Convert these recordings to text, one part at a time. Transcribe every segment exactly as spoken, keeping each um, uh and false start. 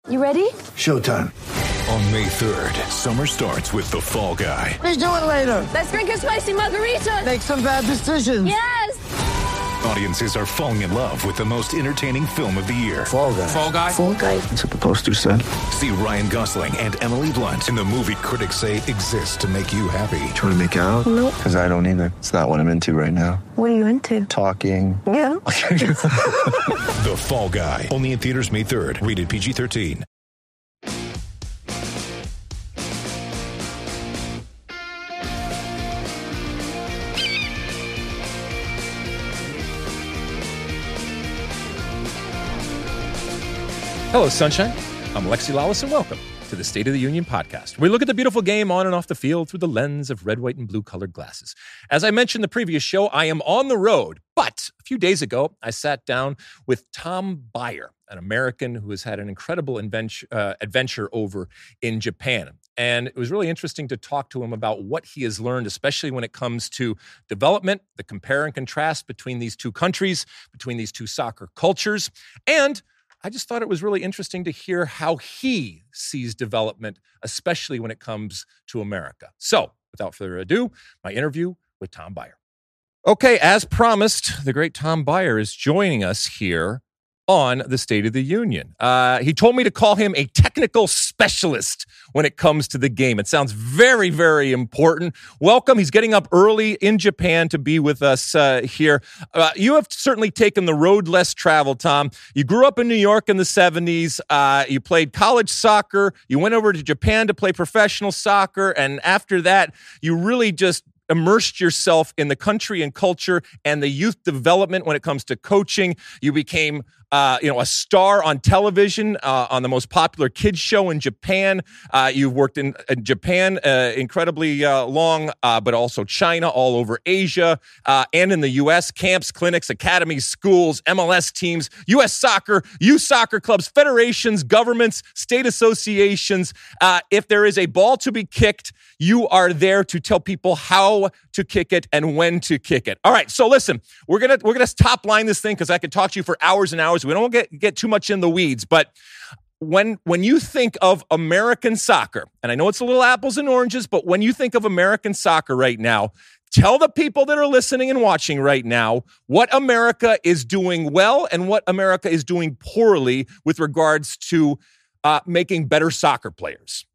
You ready? Showtime. On May third, summer starts with The Fall Guy. Let's do it later. Let's drink a spicy margarita. Make some bad decisions. Yes! Audiences are falling in love with the most entertaining film of the year. Fall Guy. Fall Guy? Fall Guy. That's what the poster said. See Ryan Gosling and Emily Blunt in the movie critics say exists to make you happy. Trying to make it out? Nope. Because I don't either. It's not what I'm into right now. What are you into? Talking. Yeah. The Fall Guy. Only in theaters May third. Rated P G thirteen. Hello, Sunshine. I'm Alexi Lawless, and welcome to the State of the Union podcast. We look at the beautiful game on and off the field through the lens of red, white, and blue-colored glasses. As I mentioned in the previous show, I am on the road, but a few days ago, I sat down with Tom Byer, an American who has had an incredible adventure, uh, adventure over in Japan. And it was really interesting to talk to him about what he has learned, especially when it comes to development, the compare and contrast between these two countries, between these two soccer cultures, and I just thought it was really interesting to hear how he sees development, especially when it comes to America. So, without further ado, my interview with Tom Byer. Okay, as promised, the great Tom Byer is joining us here on the State of the Union. Uh, he told me to call him a technical specialist when it comes to the game. It sounds very, very important. Welcome. He's getting up early in Japan to be with us uh, here. Uh, you have certainly taken the road less traveled, Tom. You grew up in New York in the seventies. Uh, you played college soccer. You went over to Japan to play professional soccer. And after that, you really just immersed yourself in the country and culture and the youth development when it comes to coaching. You became, uh, you know, a star on television uh, on the most popular kids show in Japan. Uh, you've worked in, in Japan uh, incredibly uh, long, uh, but also China, all over Asia, uh, and in the U S. Camps, clinics, academies, schools, M L S teams, U S soccer, youth soccer clubs, federations, governments, state associations. Uh, if there is a ball to be kicked, you are there to tell people how to kick it and when to kick it. All right, so listen, we're gonna we're gonna top line this thing because I could talk to you for hours and hours. We don't get get too much in the weeds, but when when you think of American soccer, and I know it's a little apples and oranges, but when you think of American soccer right now, tell the people that are listening and watching right now what America is doing well and what America is doing poorly with regards to uh, making better soccer players.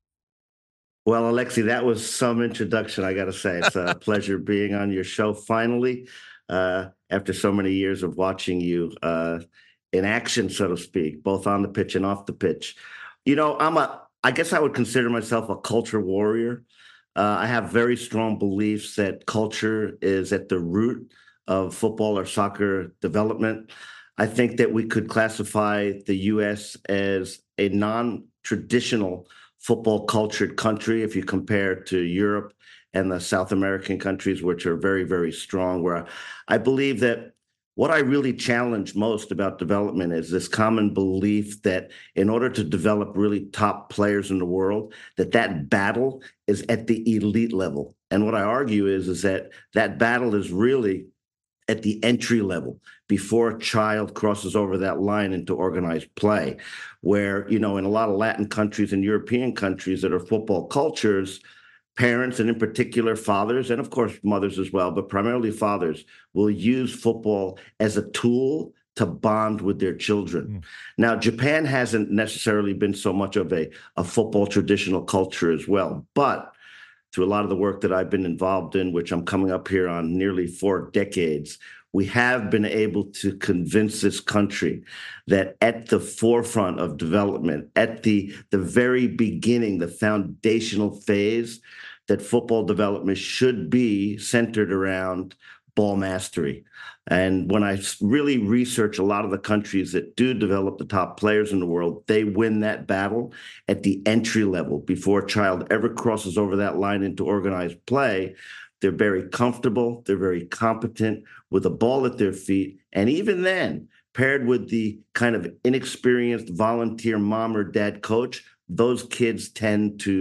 Well, Alexi, that was some introduction, I got to say. It's a pleasure being on your show finally, uh, after so many years of watching you uh, in action, so to speak, both on the pitch and off the pitch. You know, I'm a, I guess I would consider myself a culture warrior. Uh, I have very strong beliefs that culture is at the root of football or soccer development. I think that we could classify the U S as a non-traditional football cultured country if you compare to Europe and the South American countries, which are very, very strong, where I believe that what I really challenge most about development is this common belief that in order to develop really top players in the world, that that battle is at the elite level. And what I argue is, is that that battle is really at the entry level before a child crosses over that line into organized play, where, you know, in a lot of Latin countries and European countries that are football cultures, parents, and in particular fathers, and of course mothers as well, but primarily fathers, will use football as a tool to bond with their children. Mm. Now, Japan hasn't necessarily been so much of a, a football traditional culture as well, but through a lot of the work that I've been involved in, which I'm coming up here on nearly four decades, we have been able to convince this country that at the forefront of development, at the, the very beginning, the foundational phase, that football development should be centered around ball mastery. And when I really research a lot of the countries that do develop the top players in the world, they win that battle at the entry level before a child ever crosses over that line into organized play. They're very comfortable. They're very competent with a ball at their feet. And even then, paired with the kind of inexperienced volunteer mom or dad coach, those kids tend to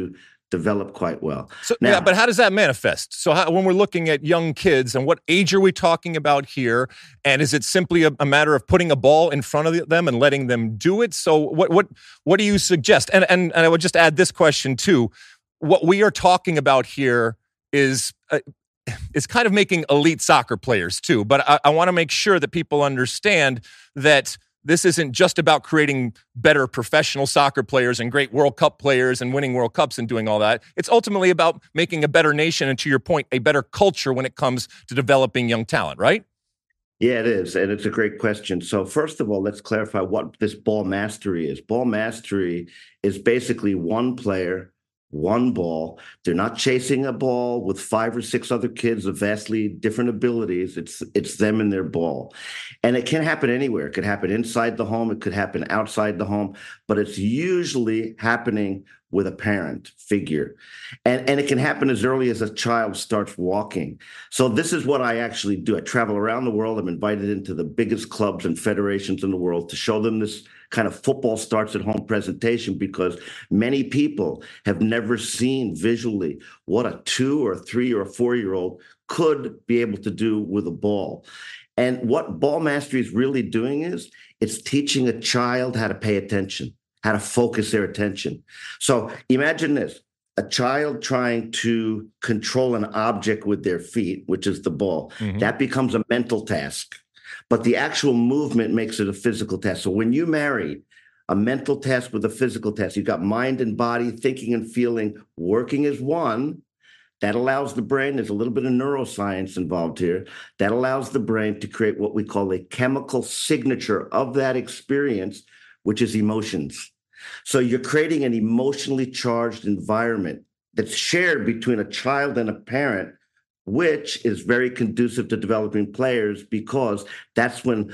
develop quite well. So, now, yeah, but how does that manifest? So how, when we're looking at young kids, and what age are we talking about here? And is it simply a, a matter of putting a ball in front of them and letting them do it? So what what what do you suggest? And and, and I would just add this question too. What we are talking about here is uh, is kind of making elite soccer players too. But I, I want to make sure that people understand that this isn't just about creating better professional soccer players and great World Cup players and winning World Cups and doing all that. It's ultimately about making a better nation and, to your point, a better culture when it comes to developing young talent, right? Yeah, it is. And it's a great question. So first of all, let's clarify what this ball mastery is. Ball mastery is basically one player, one ball. They're not chasing a ball with five or six other kids of vastly different abilities. It's it's them and their ball. And it can happen anywhere. It could happen inside the home. It could happen outside the home. But it's usually happening with a parent figure. And, and it can happen as early as a child starts walking. So this is what I actually do. I travel around the world. I'm invited into the biggest clubs and federations in the world to show them this kind of football starts at home presentation, because many people have never seen visually what a two or a three or a four-year-old could be able to do with a ball. And what ball mastery is really doing is it's teaching a child how to pay attention, how to focus their attention. So imagine this, a child trying to control an object with their feet, which is the ball. Mm-hmm. That becomes a mental task. But the actual movement makes it a physical task. So when you marry a mental task with a physical task, you've got mind and body, thinking and feeling, working as one. That allows the brain, there's a little bit of neuroscience involved here, that allows the brain to create what we call a chemical signature of that experience, which is emotions. So you're creating an emotionally charged environment that's shared between a child and a parent, which is very conducive to developing players, because that's when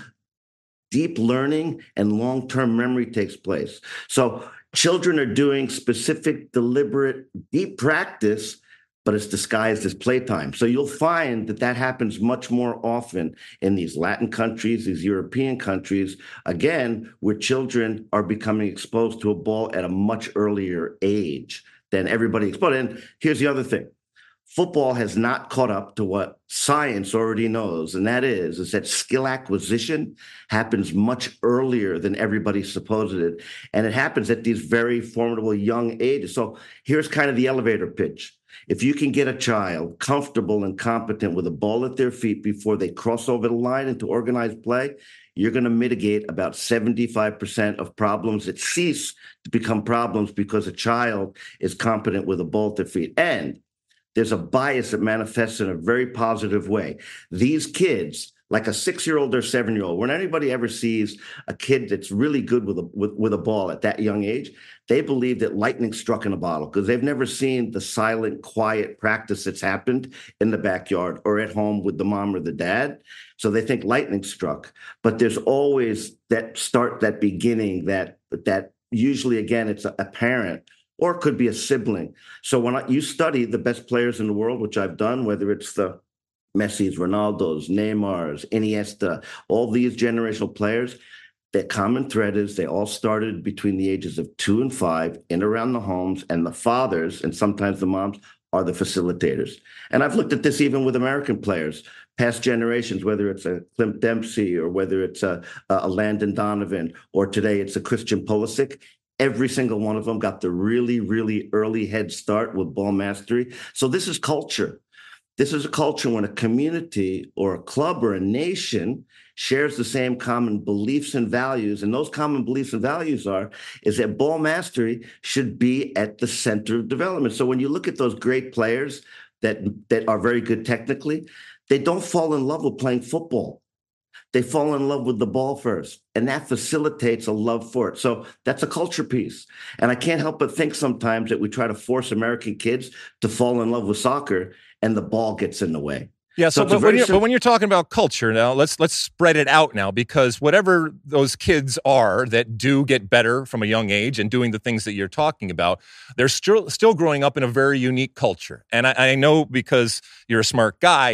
deep learning and long-term memory takes place. So children are doing specific, deliberate, deep practice, but it's disguised as playtime. So you'll find that that happens much more often in these Latin countries, these European countries, again, where children are becoming exposed to a ball at a much earlier age than everybody exposed. And here's the other thing. Football has not caught up to what science already knows, and that is, is that skill acquisition happens much earlier than everybody supposed it, and it happens at these very formidable young ages. So here's kind of the elevator pitch. If you can get a child comfortable and competent with a ball at their feet before they cross over the line into organized play, you're going to mitigate about seventy-five percent of problems that cease to become problems because a child is competent with a ball at their feet. And there's a bias that manifests in a very positive way. These kids, like a six-year-old or seven-year-old, when anybody ever sees a kid that's really good with a with, with a ball at that young age, they believe that lightning struck in a bottle, because they've never seen the silent, quiet practice that's happened in the backyard or at home with the mom or the dad. So they think lightning struck. But there's always that start, that beginning, that that usually, again, it's a, a parent, or it could be a sibling. So when I, you study the best players in the world, which I've done, whether it's the Messi's, Ronaldo's, Neymar's, Iniesta, all these generational players, the common thread is they all started between the ages of two and five in around the homes, and the fathers, and sometimes the moms, are the facilitators. And I've looked at this even with American players, past generations, whether it's a Clint Dempsey or whether it's a, a Landon Donovan, or today it's a Christian Pulisic. Every single one of them got the really, really early head start with ball mastery. So this is culture. This is a culture when a community or a club or a nation shares the same common beliefs and values. And those common beliefs and values are, is that ball mastery should be at the center of development. So when you look at those great players that, that are very good technically, they don't fall in love with playing football. They fall in love with the ball first, and that facilitates a love for it. So that's a culture piece. And I can't help but think sometimes that we try to force American kids to fall in love with soccer, and the ball gets in the way. Yeah, so, so but, when you're, sim- but when you're talking about culture now, let's let's spread it out now, because whatever those kids are that do get better from a young age and doing the things that you're talking about, they're still still growing up in a very unique culture. And I, I know, because you're a smart guy,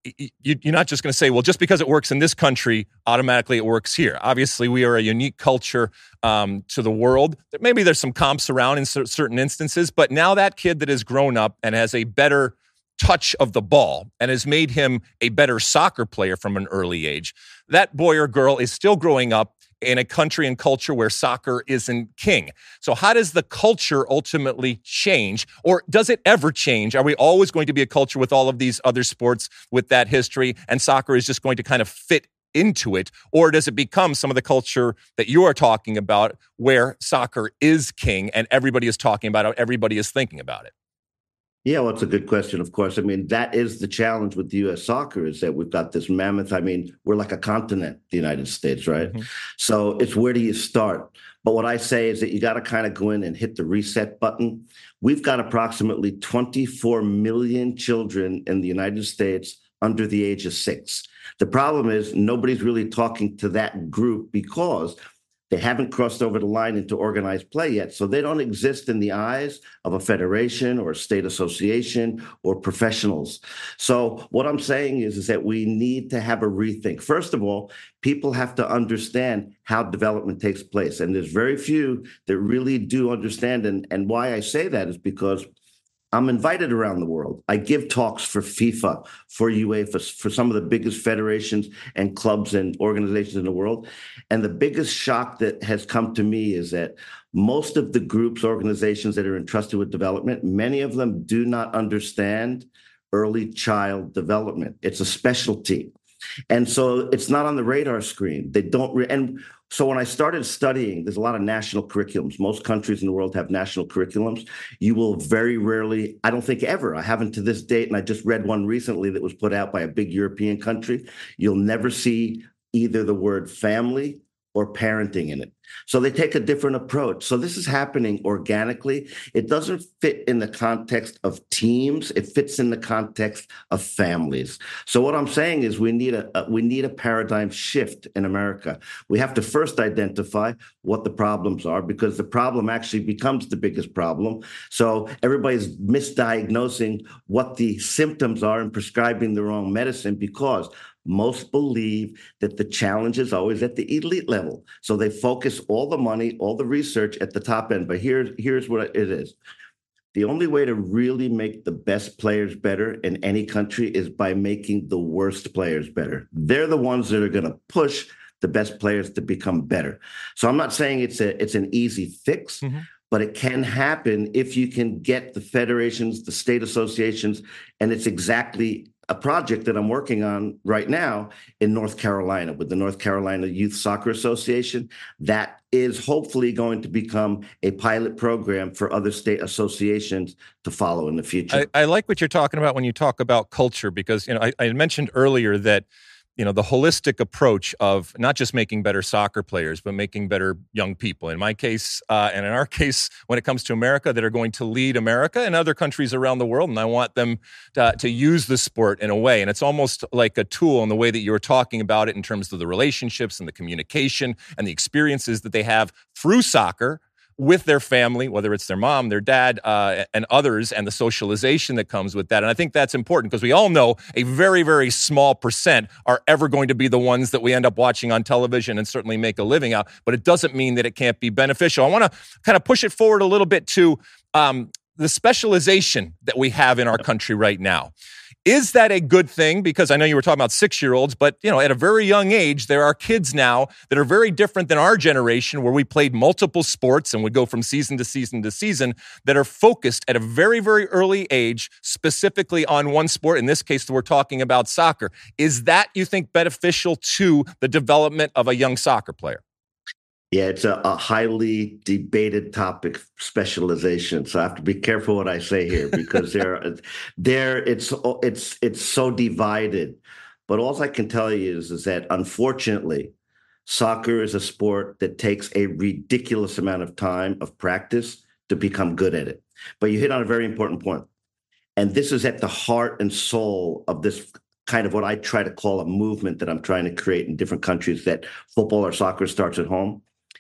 you, you're not just going to say, well, just because it works in this country, automatically it works here. Obviously, we are a unique culture um, to the world. Maybe there's some comps around in certain instances, but now that kid that has grown up and has a better touch of the ball and has made him a better soccer player from an early age, that boy or girl is still growing up in a country and culture where soccer isn't king. So how does the culture ultimately change, or does it ever change? Are we always going to be a culture with all of these other sports with that history, and soccer is just going to kind of fit into it? Or does it become some of the culture that you are talking about where soccer is king and everybody is talking about it, everybody is thinking about it? Yeah, well, it's a good question, of course. I mean, that is the challenge with the U S soccer, is that we've got this mammoth. I mean, we're like a continent, the United States, right? Mm-hmm. So it's where do you start? But what I say is that you got to kind of go in and hit the reset button. We've got approximately twenty-four million children in the United States under the age of six. The problem is nobody's really talking to that group because they haven't crossed over the line into organized play yet. So they don't exist in the eyes of a federation or a state association or professionals. So what I'm saying is, is that we need to have a rethink. First of all, people have to understand how development takes place. And there's very few that really do understand. And, and why I say that is because I'm invited around the world. I give talks for FIFA, for UEFA, for some of the biggest federations and clubs and organizations in the world. And the biggest shock that has come to me is that most of the groups, organizations that are entrusted with development, many of them do not understand early child development. It's a specialty. And so it's not on the radar screen. They don't. Re- and so when I started studying, there's a lot of national curriculums. Most countries in the world have national curriculums. You will very rarely, I don't think ever, I haven't to this date, and I just read one recently that was put out by a big European country. You'll never see either the word family or parenting in it. So they take a different approach. So this is happening organically. It doesn't fit in the context of teams. It fits in the context of families. So what I'm saying is we need a, a we need a paradigm shift in America. We have to first identify what the problems are, because the problem actually becomes the biggest problem. So everybody's misdiagnosing what the symptoms are and prescribing the wrong medicine, because most believe that the challenge is always at the elite level. So they focus all the money, all the research at the top end. But here's, here's what it is. The only way to really make the best players better in any country is by making the worst players better. They're the ones that are going to push the best players to become better. So I'm not saying it's a it's an easy fix, mm-hmm. but it can happen if you can get the federations, the state associations, and it's exactly a project that I'm working on right now in North Carolina with the North Carolina Youth Soccer Association. That is hopefully going to become a pilot program for other state associations to follow in the future. I, I like what you're talking about when you talk about culture, because, you know, I, I mentioned earlier that, you know, the holistic approach of not just making better soccer players, but making better young people. In my case, uh, and in our case, when it comes to America, that are going to lead America and other countries around the world. And I want them to, to use the sport in a way. And it's almost like a tool in the way that you were talking about it in terms of the relationships and the communication and the experiences that they have through soccer with their family, whether it's their mom, their dad, uh, and others, and the socialization that comes with that. And I think that's important, because we all know a very, very small percent are ever going to be the ones that we end up watching on television and certainly make a living out. But it doesn't mean that it can't be beneficial. I want to kind of push it forward a little bit to um, the specialization that we have in our country right now. Is that a good thing? Because I know you were talking about six-year-olds, but, you know, at a very young age, there are kids now that are very different than our generation, where we played multiple sports and would go from season to season to season, that are focused at a very, very early age, specifically on one sport. In this case, we're talking about soccer. Is that, you think, beneficial to the development of a young soccer player? Yeah, it's a, a highly debated topic, specialization. So I have to be careful what I say here, because there, there, it's it's it's so divided. But all I can tell you is, is that unfortunately, soccer is a sport that takes a ridiculous amount of time of practice to become good at it. But you hit on a very important point, and this is at the heart and soul of this kind of what I try to call a movement that I'm trying to create in different countries, that football or soccer starts at home.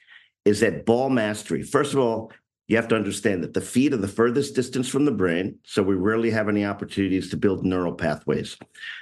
Is that ball mastery. First of all, you have to understand that the feet are the furthest distance from the brain, so we rarely have any opportunities to build neural pathways.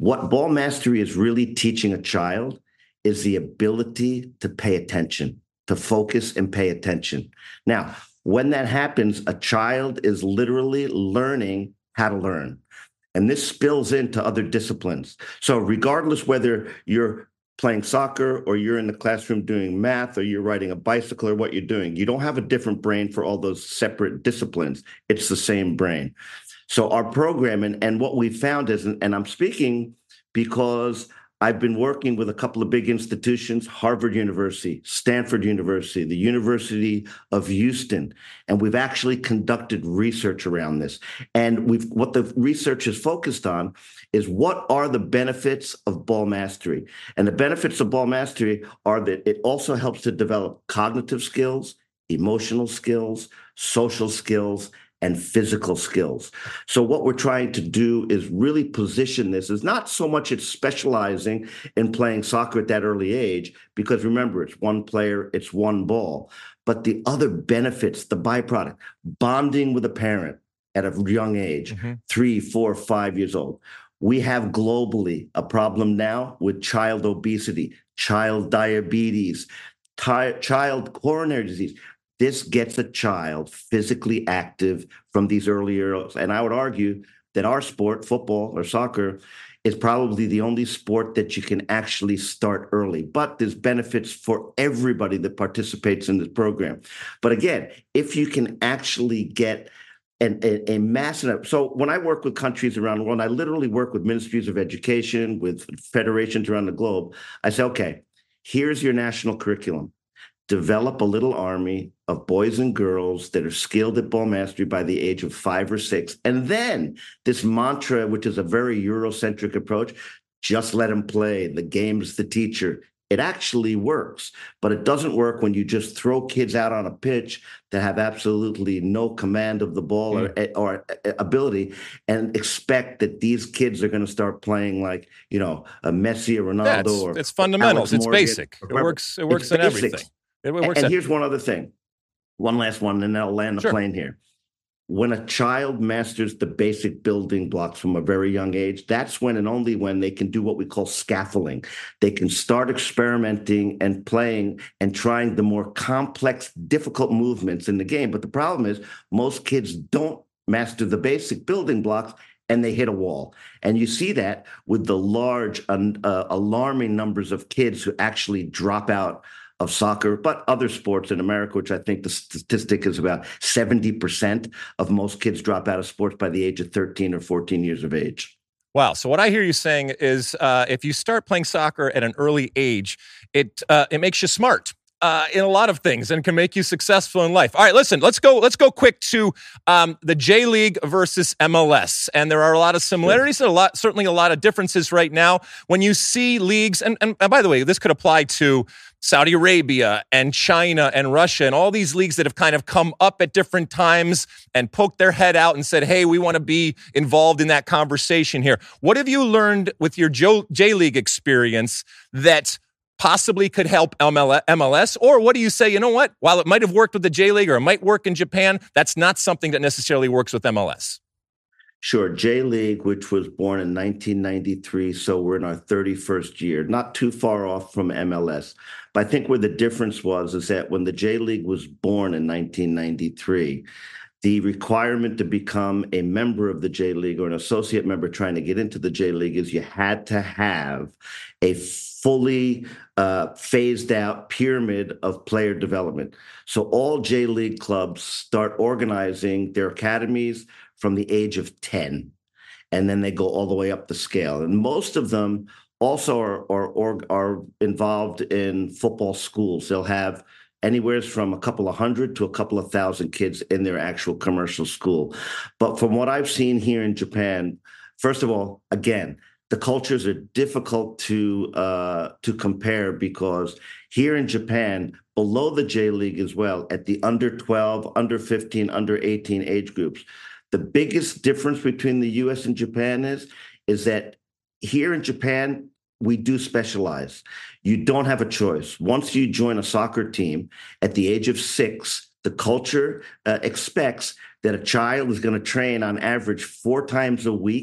What ball mastery is really teaching a child is the ability to pay attention, to focus and pay attention. Now, when that happens, a child is literally learning how to learn. And this spills into other disciplines. So regardless whether you're playing soccer or you're in the classroom doing math or you're riding a bicycle or what you're doing, you don't have a different brain for all those separate disciplines. It's the same brain. So our program and, and what we found is, and I'm speaking because I've been working with a couple of big institutions, Harvard University, Stanford University, the University of Houston, and we've actually conducted research around this. And we've what the research is focused on is what are the benefits of ball mastery? And the benefits of ball mastery are that it also helps to develop cognitive skills, emotional skills, social skills, and physical skills. So what we're trying to do is really position this as not so much it's specializing in playing soccer at that early age, because remember, it's one player, it's one ball, but the other benefits, the byproduct, bonding with a parent at a young age, mm-hmm. three, four, five years old. We have globally a problem now with child obesity, child diabetes, ti- child coronary disease. This gets a child physically active from these early years. And I would argue that our sport, football or soccer, is probably the only sport that you can actually start early. But there's benefits for everybody that participates in this program. But again, if you can actually get an, a, a massive... So when I work with countries around the world, I literally work with ministries of education, with federations around the globe. I say, okay, here's your national curriculum. Develop a little army of boys and girls that are skilled at ball mastery by the age of five or six. And then this mantra, which is a very Eurocentric approach, just let them play. The game's the teacher. It actually works, but it doesn't work when you just throw kids out on a pitch that have absolutely no command of the ball mm. or, or ability and expect that these kids are going to start playing like, you know, a Messi or Ronaldo. Yeah, it's, or it's fundamentals. It's basic. It or, works. It works in basics. everything. It works and in- and here's one other thing. One last one, and then I'll land the sure. plane here. When a child masters the basic building blocks from a very young age, that's when and only when they can do what we call scaffolding. They can start experimenting and playing and trying the more complex, difficult movements in the game. But the problem is most kids don't master the basic building blocks and they hit a wall. And you see that with the large, uh, alarming numbers of kids who actually drop out of soccer, but other sports in America, which I think the statistic is about seventy percent of most kids drop out of sports by the age of thirteen or fourteen years of age. Wow. So what I hear you saying is uh, if you start playing soccer at an early age, it uh, it makes you smart. Uh, in a lot of things and can make you successful in life. All right, listen, let's go Let's go quick to um, the J League versus M L S. And there are a lot of similarities and a lot, certainly a lot of differences right now. When you see leagues, and, and, and by the way, this could apply to Saudi Arabia and China and Russia and all these leagues that have kind of come up at different times and poked their head out and said, hey, we want to be involved in that conversation here. What have you learned with your J League experience that possibly could help M L S? Or what do you say, you know what, while it might have worked with the J League or it might work in Japan, that's not something that necessarily works with M L S? Sure. J League, which was born in nineteen ninety-three, so we're in our thirty-first year, not too far off from M L S. But I think where the difference was is that when the J League was born in nineteen ninety-three, the requirement to become a member of the J League or an associate member trying to get into the J League is you had to have a fully uh, phased out pyramid of player development. So all J League clubs start organizing their academies from the age of ten, and then they go all the way up the scale. And most of them also are, are, are, are involved in football schools. They'll have anywhere from a couple of hundred to a couple of thousand kids in their actual commercial school. But from what I've seen here in Japan, first of all, again, the cultures are difficult to uh, to compare because here in Japan, below the J League as well, at the under twelve, under fifteen, under eighteen age groups, the biggest difference between the U S and Japan is, is that here in Japan, we do specialize. You don't have a choice. Once you join a soccer team at the age of six, the culture uh, expects that a child is going to train on average four times a week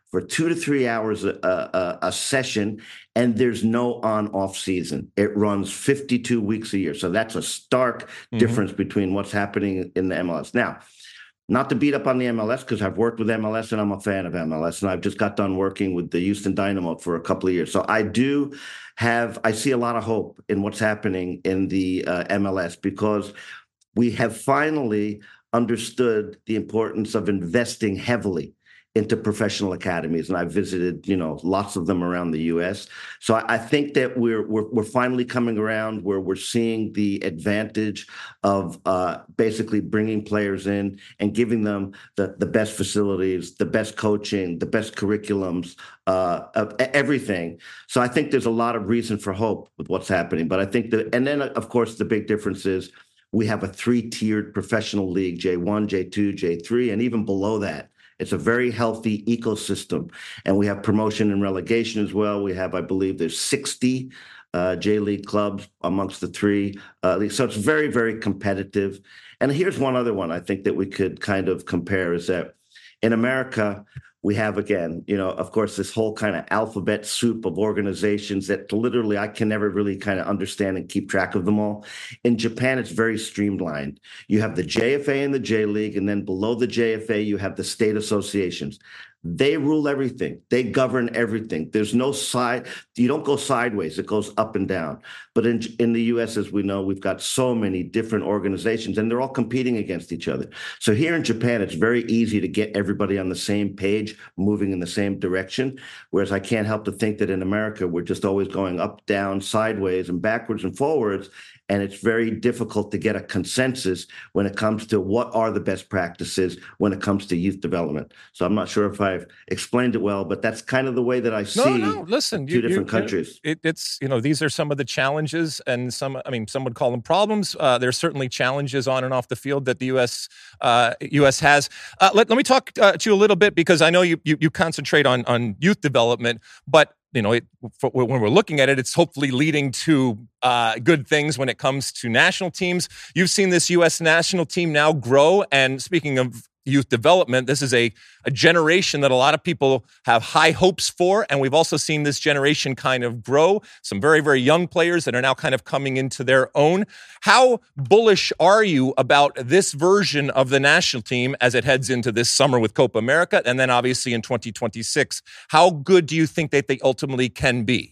for two to three hours a, a, a session, and there's no on-off season. It runs fifty-two weeks a year. So that's a stark mm-hmm. difference between what's happening in the M L S. Now, not to beat up on the M L S, because I've worked with M L S and I'm a fan of M L S, and I've just got done working with the Houston Dynamo for a couple of years. So I do have, I see a lot of hope in what's happening in the uh, M L S, because we have finally understood the importance of investing heavily into professional academies, and I've visited, you know, lots of them around the U S. So I, I think that we're, we're we're finally coming around where we're seeing the advantage of uh, basically bringing players in and giving them the the best facilities, the best coaching, the best curriculums, uh, of everything. So I think there's a lot of reason for hope with what's happening. But I think that, and then of course the big difference is we have a three-tiered professional league: J one, J two, J three, and even below that. It's a very healthy ecosystem. And we have promotion and relegation as well. We have, I believe, there's sixty uh, J-League clubs amongst the three uh, leagues. So it's very, very competitive. And here's one other one I think that we could kind of compare is that in America, we have, again, you know, of course, this whole kind of alphabet soup of organizations that literally I can never really kind of understand and keep track of them all. In Japan, it's very streamlined. You have the J F A and the J-League, and then below the J F A, you have the state associations. They rule everything. They govern everything. There's no side. You don't go sideways. It goes up and down. But in in the U S, as we know, we've got so many different organizations, and they're all competing against each other. So here in Japan, it's very easy to get everybody on the same page, moving in the same direction. Whereas I can't help to think that in America, we're just always going up, down, sideways, and backwards and forwards. And it's very difficult to get a consensus when it comes to what are the best practices when it comes to youth development. So I'm not sure if I've explained it well, but that's kind of the way that I see no, no, listen, two you, different you, countries. It, it's, you know, these are some of the challenges, and some, I mean, some would call them problems. Uh, there's certainly challenges on and off the field that the U S uh, U S has. Uh, let, let me talk uh, to you a little bit, because I know you, you, you concentrate on, on youth development, but you know, it, for, when we're looking at it, it's hopefully leading to uh, good things when it comes to national teams. You've seen this U S national team now grow. And speaking of youth development, this is a, a generation that a lot of people have high hopes for. And we've also seen this generation kind of grow. Some very, very young players that are now kind of coming into their own. How bullish are you about this version of the national team as it heads into this summer with Copa America, and then obviously in twenty twenty-six? How good do you think that they ultimately can be?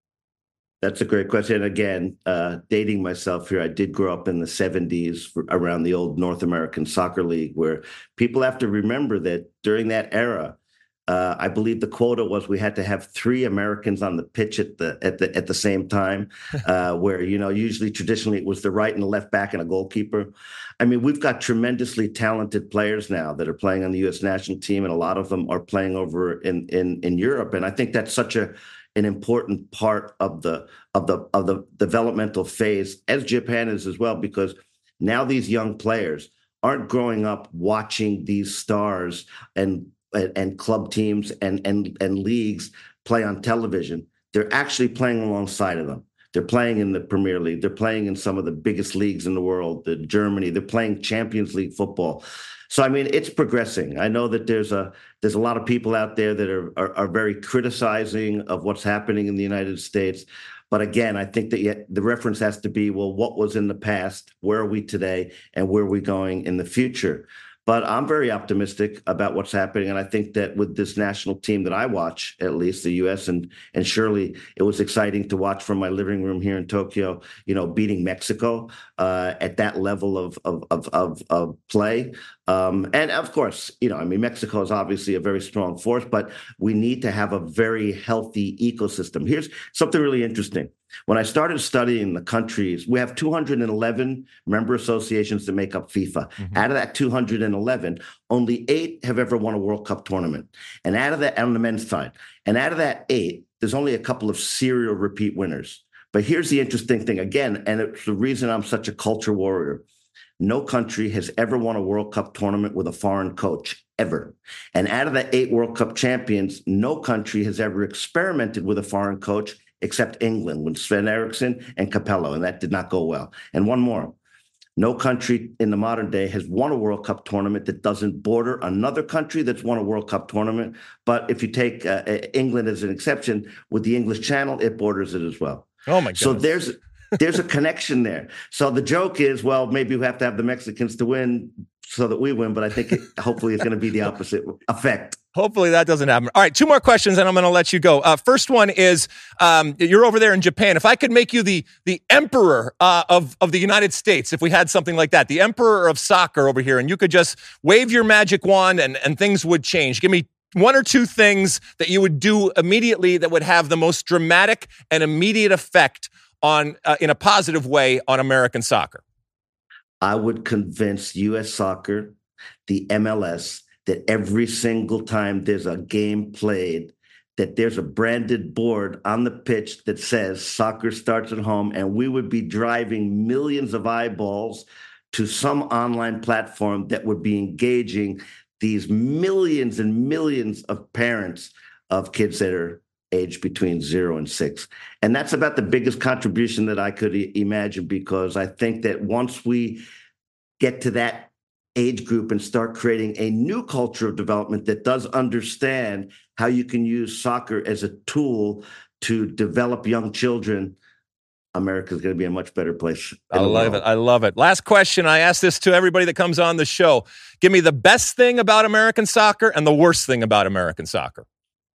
That's a great question. Again, uh, dating myself here, I did grow up in the seventies around the old North American Soccer League, where people have to remember that during that era, uh, I believe the quota was we had to have three Americans on the pitch at the at the at the same time, uh, where, you know, usually traditionally it was the right and the left back and a goalkeeper. I mean, we've got tremendously talented players now that are playing on the U S national team, and a lot of them are playing over in in in Europe. And I think that's such a an important part of the of the of the developmental phase, as Japan is as well, because now these young players aren't growing up watching these stars and and, and club teams and and and leagues play on television. They're actually playing alongside of them. They're playing in the Premier League. They're playing in some of the biggest leagues in the world, the Germany. They're playing Champions League football. So, I mean, it's progressing. I know that there's a there's a lot of people out there that are, are, are very criticizing of what's happening in the United States. But again, I think that yet the reference has to be, well, what was in the past? Where are we today? And where are we going in the future? But I'm very optimistic about what's happening. And I think that with this national team that I watch, at least the U S, and and surely it was exciting to watch from my living room here in Tokyo, you know, beating Mexico uh, at that level of of of of, of play. Um, and of course, you know, I mean, Mexico is obviously a very strong force, but we need to have a very healthy ecosystem. Here's something really interesting. When I started studying the countries, we have two hundred eleven member associations that make up FIFA. Mm-hmm. Out of that two hundred eleven, only eight have ever won a World Cup tournament. And out of that, on the men's side, and out of that eight, there's only a couple of serial repeat winners. But here's the interesting thing again, and it's the reason I'm such a culture warrior. No country has ever won a World Cup tournament with a foreign coach, ever. And out of the eight World Cup champions, no country has ever experimented with a foreign coach except England with Sven Eriksson and Capello, and that did not go well. And one more. No country in the modern day has won a World Cup tournament that doesn't border another country that's won a World Cup tournament. But if you take uh, England as an exception, with the English Channel, it borders it as well. Oh, my goodness. So there's there's a connection there. So the joke is, well, maybe we have to have the Mexicans to win so that we win. But I think it, hopefully it's going to be the opposite effect. Hopefully that doesn't happen. All right, two more questions, and I'm going to let you go. Uh, first one is, um, you're over there in Japan. If I could make you the the emperor uh, of, of the United States, if we had something like that, the emperor of soccer over here, and you could just wave your magic wand and, and things would change. Give me one or two things that you would do immediately that would have the most dramatic and immediate effect on, uh, in a positive way, on American soccer. I would convince U S Soccer, the M L S, that every single time there's a game played, that there's a branded board on the pitch that says soccer starts at home, and we would be driving millions of eyeballs to some online platform that would be engaging these millions and millions of parents of kids that are aged between zero and six. And that's about the biggest contribution that I could I- imagine, because I think that once we get to that age group and start creating a new culture of development that does understand how you can use soccer as a tool to develop young children, America's going to be a much better place. I love it. I love it. Last question. I ask this to everybody that comes on the show. Give me the best thing about American soccer and the worst thing about American soccer.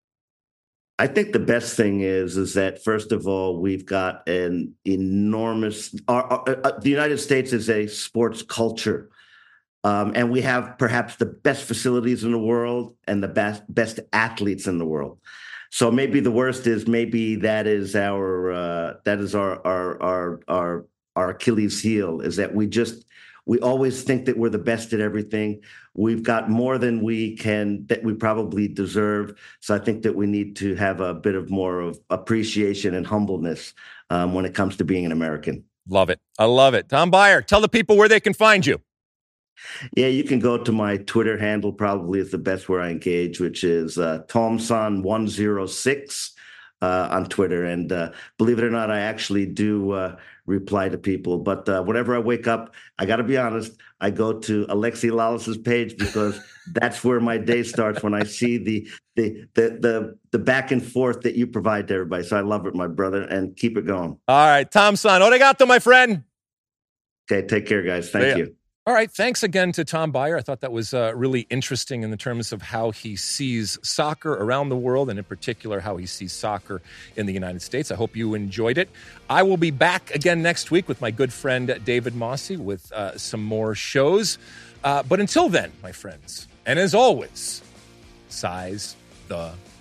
I think the best thing is, is that, first of all, we've got an enormous, our, our, uh, the United States is a sports culture. Um, and we have perhaps the best facilities in the world and the best best athletes in the world. So maybe the worst is maybe that is our uh, that is our our our our our Achilles heel, is that we just we always think that we're the best at everything. We've got more than we can that we probably deserve. So I think that we need to have a bit of more of appreciation and humbleness um, when it comes to being an American. Love it. I love it. Tom Byer, tell the people where they can find you. Yeah, you can go to my Twitter handle, probably is the best where I engage, which is uh, Tomson one oh six uh, on Twitter. And uh, believe it or not, I actually do uh, reply to people. But uh, whenever I wake up, I got to be honest, I go to Alexi Lalas's page, because that's where my day starts, when I see the, the the the the back and forth that you provide to everybody. So I love it, my brother, and keep it going. All right, Tomson, obrigado, my friend. Okay, take care, guys. Thank you. All right. Thanks again to Tom Byer. I thought that was uh, really interesting in the terms of how he sees soccer around the world, and in particular, how he sees soccer in the United States. I hope you enjoyed it. I will be back again next week with my good friend David Mosse with uh, some more shows. Uh, but until then, my friends, and as always, size the